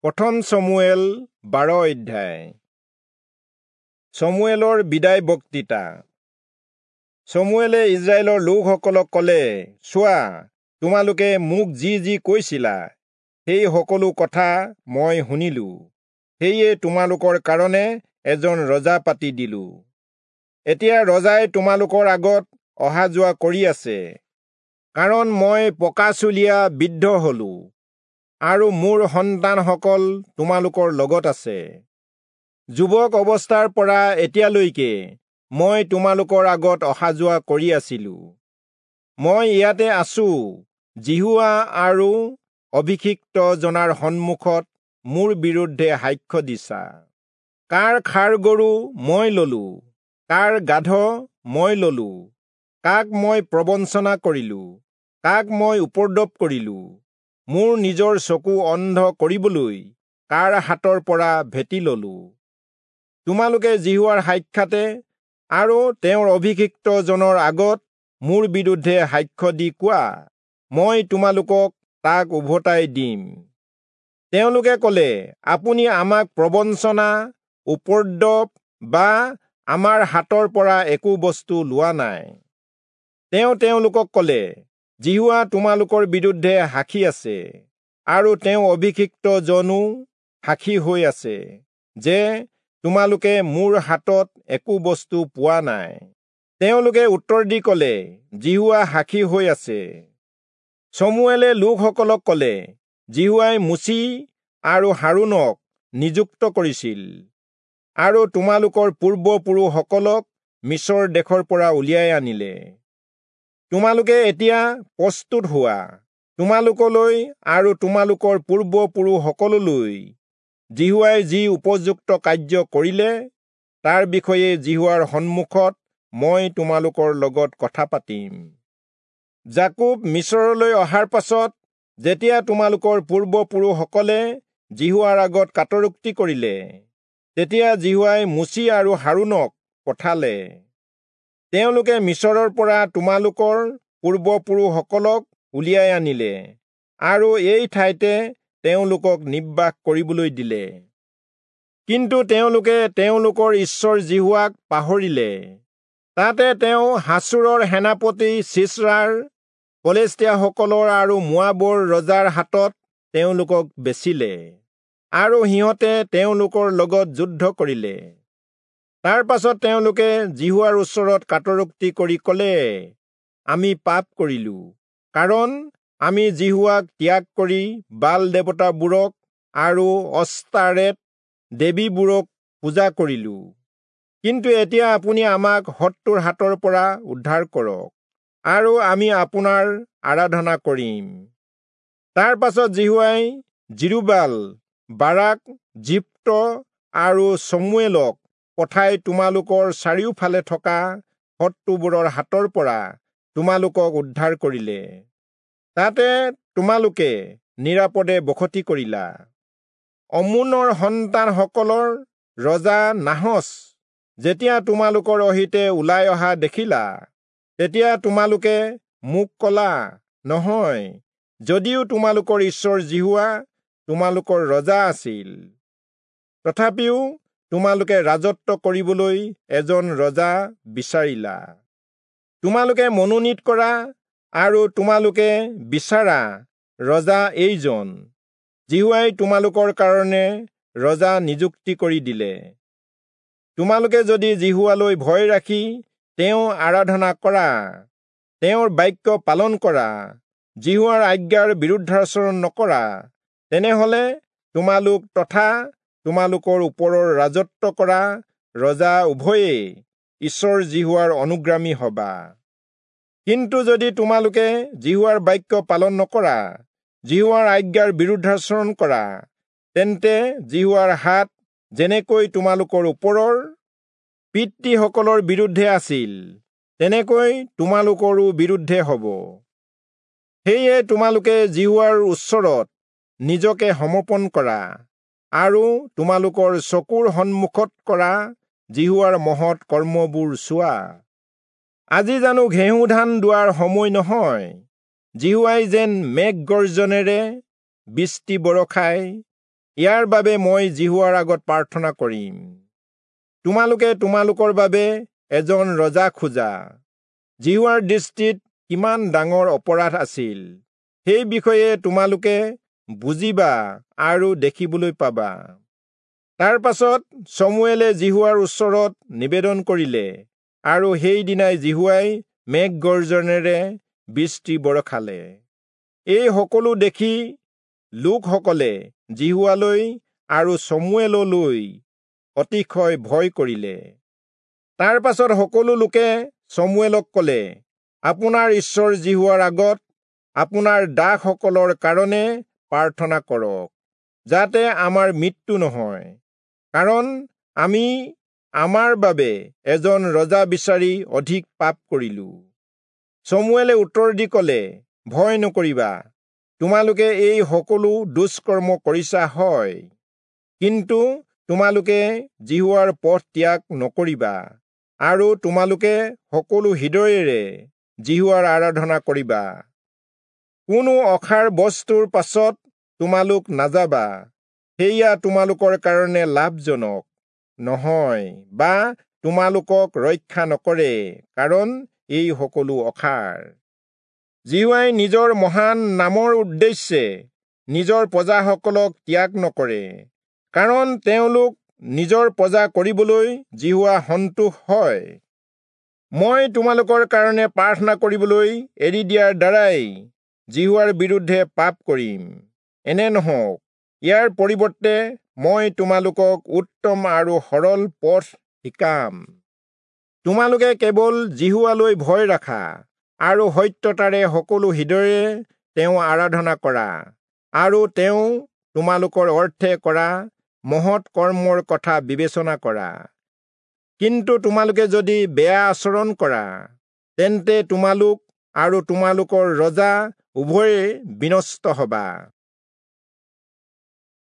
প্ৰথম চমুৱেল 12 অধ্যায়। চমুৱেলৰ বিদায় বক্তৃতা। চমুৱেলে ইজৰাইলৰ লোকসকলক ক'লে, চোৱা, তোমালোকে মোক যি কৈছিলা, সেই সকলো কথা মই শুনিলো। সেয়ে তোমালোকৰ কাৰণে এজন ৰজা পাতি দিলো। এতিয়া ৰজাই তোমালোকৰ আগত অহা যোৱা কৰি আছে, কাৰণ মই পকাচুলীয়া বৃদ্ধ হলো, আৰু মোৰ সন্তানসকল তোমালোকৰ লগত আছে। যুৱক অৱস্থাৰ পৰা এতিয়ালৈকে মই তোমালোকৰ আগত অহা যোৱা কৰি আছিলো। মই ইয়াতে আছো, জিহুৱা আৰু অভিষিক্ত জনাৰ সন্মুখত মোৰ বিৰুদ্ধে সাক্ষ্য দিছা। কাৰ ষাঁড় গৰু মই ললো, কাৰ গাধ মই ললো, কাক মই প্ৰবঞ্চনা কৰিলো, কাক মই উপদ্ৰৱ কৰিলো, মোৰ নিজৰ চকু অন্ধ কৰিবলৈ কাৰ হাতৰ পৰা ভেটি ললো। তোমালোকে জিহুৱাৰ সাক্ষাতে আৰু তেওঁৰ অভিষিক্ত জনৰ আগত মোৰ বিৰুদ্ধে সাক্ষ্য দি কোৱা, মই তোমালোকক তাক উভতাই দিম। তেওঁলোকে ক'লে, আপুনি আমাক প্ৰবঞ্চনা, উপদ্ৰৱ বা আমাৰ হাতৰ পৰা একো বস্তু লোৱা নাই। তেওঁলোকক ক'লে, জিহুৱা তোমালোকৰ বিৰুদ্ধে সাক্ষী আছে, আৰু তেওঁ অভিষিক্ত জনো সাক্ষী হৈ আছে, যে তোমালোকে মোৰ হাতত একো বস্তু পোৱা নাই। তেওঁলোকে উত্তৰ দি ক'লে, জিহুৱা সাক্ষী হৈ আছে। চমুৱেলে লোকসকলক ক'লে, জিহুৱাই মুচি আৰু হাৰুনক নিযুক্ত কৰিছিল, আৰু তোমালোকৰ পূৰ্বপুৰুষসকলক মিছৰ দেশৰ পৰা উলিয়াই আনিলে। তোমালোকে এতিয়া প্ৰস্তুত হোৱা, তোমালোকলৈ আৰু তোমালোকৰ পূৰ্বপুৰুষসকললৈ জিহুৱাই যি উপযুক্ত কাৰ্য কৰিলে, তাৰ বিষয়ে জিহুৱাৰ সন্মুখত মই তোমালোকৰ লগত কথা পাতিম। জাকুব মিছৰলৈ অহাৰ পাছত, যেতিয়া তোমালোকৰ পূৰ্বপুৰুষসকলে জিহুৱাৰ আগত কাটৰোক্তি কৰিলে, তেতিয়া জিহুৱাই মুচি আৰু হাৰুনক পঠালে। তেওঁলোকে মিছৰৰ পৰা তোমালোকৰ পূৰ্বপুৰুষসকলক উলিয়াই আনিলে, আৰু এই ঠাইতে তেওঁলোকক নিৰ্বাস কৰিবলৈ দিলে। কিন্তু তেওঁলোকে তেওঁলোকৰ ঈশ্বৰ জিহুৱাক পাহৰিলে। তাতে তেওঁ হাছোৰৰ সেনাপতি চিছৰাৰ, ফিলিষ্টিয়াসকলৰ আৰু মোৱাবৰ ৰজাৰ হাতত তেওঁলোকক বেচিলে, আৰু সিহঁতে তেওঁলোকৰ লগত যুদ্ধ কৰিলে। তাৰ পাছত তেওঁলোকে জিহুৱাৰ ওচৰত কাটৰোক্তি কৰি ক'লে, আমি পাপ কৰিলো, কাৰণ আমি জিহুৱাক ত্যাগ কৰি বাল দেৱতাবোৰক আৰু অস্তাৰেত দেৱীবোৰক পূজা কৰিলো। কিন্তু এতিয়া আপুনি আমাক শত্ৰুৰ হাতৰ পৰা উদ্ধাৰ কৰক, আৰু আমি আপোনাৰ আৰাধনা কৰিম। তাৰ পাছত জিহুৱাই জিৰুবাল, বাৰাক, জিপ্ত আৰু চমুৱেলক পঠাই তোমালোকৰ চাৰিওফালে থকা শত্ৰুবোৰৰ হাতৰ পৰা তোমালোকক উদ্ধাৰ কৰিলে। তাতে তোমালোকে নিৰাপদে বসতি কৰিলা। অমোনৰ সন্তানসকলৰ ৰজা নাহচ যেতিয়া তোমালোকৰ অহিতে ওলাই অহা দেখিলা, তেতিয়া তোমালোকে মোক ক'লা, নহয়, যদিও তোমালোকৰ ঈশ্বৰ জিহুৱা তোমালোকৰ ৰজা আছিল, তথাপিও তোমালোকে ৰাজত্ব কৰিবলৈ এজন ৰজা বিচাৰিলা। তোমালোকে মনোনীত কৰা আৰু তোমালোকে বিচাৰা ৰজা এইজন, জিহুৱাই তোমালোকৰ কাৰণে ৰজা নিযুক্তি কৰি দিলে। তোমালোকে যদি জিহুৱালৈ ভয় ৰাখি তেওঁ আৰাধনা কৰা, তেওঁৰ বাক্য পালন কৰা, জিহুৱাৰ আজ্ঞাৰ বিৰুদ্ধাচৰণ নকৰা, তেনেহলে তোমালোক তথা তোমালোকৰ ওপৰৰ ৰাজত্ব কৰা ৰজা উভয়েই ঈশ্বৰ জিহুৱাৰ অনুগামী হবা। কিন্তু যদি তোমালোকে জিহুৱাৰ বাক্য পালন নকৰা, জিহুৱাৰ আজ্ঞাৰ বিৰুদ্ধাচৰণ কৰা, তেন্তে জিহুৱাৰ হাত যেনেকৈ তোমালোকৰ ওপৰৰ পিতৃসকলৰ বিৰুদ্ধে আছিল, তেনেকৈ তোমালোকৰো বিৰুদ্ধে হ'ব। সেয়ে তোমালোকে জিহুৱাৰ ওচৰত নিজকে সমৰ্পণ কৰা, আৰু তোমালোকৰ চকুৰ সন্মুখত কৰা জিহুৱাৰ মহৎ কৰ্মবোৰ চোৱা। আজি জানো ঘেঁহু ধান দোৱাৰ সময় নহয়? জিহুৱাই যেন মেঘ গৰ্জনেৰে বৃষ্টি বৰষাই ইয়াৰ বাবে মই জিহুৱাৰ আগত প্ৰাৰ্থনা কৰিম। তোমালোকে তোমালোকৰ বাবে এজন ৰজা খোজা। জিহুৱাৰ দৃষ্টিত কিমান ডাঙৰ অপৰাধ আছিল, সেই বিষয়ে তোমালোকে বুজিবা আৰু দেখিবলৈ পাবা। তাৰ পাছত চমুৱেলে জিহুৱাৰ ওচৰত নিবেদন কৰিলে, আৰু সেইদিনাই জিহুৱাই মেঘগৰ্জনেৰে বৃষ্টি বৰষালে। এই সকলো দেখি লোকসকলে জিহুৱালৈ আৰু চমুৱেললৈ অতিশয় ভয় কৰিলে। তাৰ পাছত সকলো লোকে চমুৱেলক ক'লে, আপোনাৰ ঈশ্বৰ জিহুৱাৰ আগত আপোনাৰ দাসসকলৰ কাৰণে প্ৰাৰ্থনা কৰক, যাতে আমাৰ মৃত্যু নহয়, কাৰণ আমি আমাৰ বাবে এজন ৰজা বিচাৰি অধিক পাপ কৰিলো। চমুৱেলে উত্তৰ দি ক'লে, ভয় নকৰিবা, তোমালোকে এই সকলো দুষ্কৰ্ম কৰিছা হয়, কিন্তু তোমালোকে জিহুৱাৰ পথ ত্যাগ নকৰিবা, আৰু তোমালোকে সকলো হৃদয়েৰে জিহুৱাৰ আৰাধনা কৰিবা। কোনো অসাৰ বস্তুৰ পাছত তোমালোক নাযাবা, সেয়া তোমালোকৰ কাৰণে লাভজনক নহয় বা তোমালোকক ৰক্ষা নকৰে, কাৰণ এই সকলো অসাৰ। জিহুৱাই নিজৰ মহান নামৰ উদ্দেশ্যে নিজৰ প্ৰজাসকলক ত্যাগ নকৰে, কাৰণ তেওঁলোক নিজৰ প্ৰজা কৰিবলৈ জিহুৱা সন্তোষ হয়। মই তোমালোকৰ কাৰণে প্ৰাৰ্থনা কৰিবলৈ এৰি দিয়াৰ দ্বাৰাই জিহুৱাৰ বিৰুদ্ধে পাপ কৰিম, এনে নহওক। ইয়াৰ পৰিৱৰ্তে মই তোমালোকক উত্তম আৰু সৰল পথ শিকাম। তোমালোকে কেৱল জিহুৱালৈ ভয় ৰাখা আৰু সত্যতাৰে সকলো হৃদয়েৰে তেওঁ আৰাধনা কৰা, আৰু তেওঁ তোমালোকৰ অৰ্থে কৰা মহৎ কৰ্মৰ কথা বিবেচনা কৰা। কিন্তু তোমালোকে যদি বেয়া আচৰণ কৰা, তেন্তে তোমালোক আৰু তোমালোকৰ ৰজা উভয়ে বিনষ্ট হবা।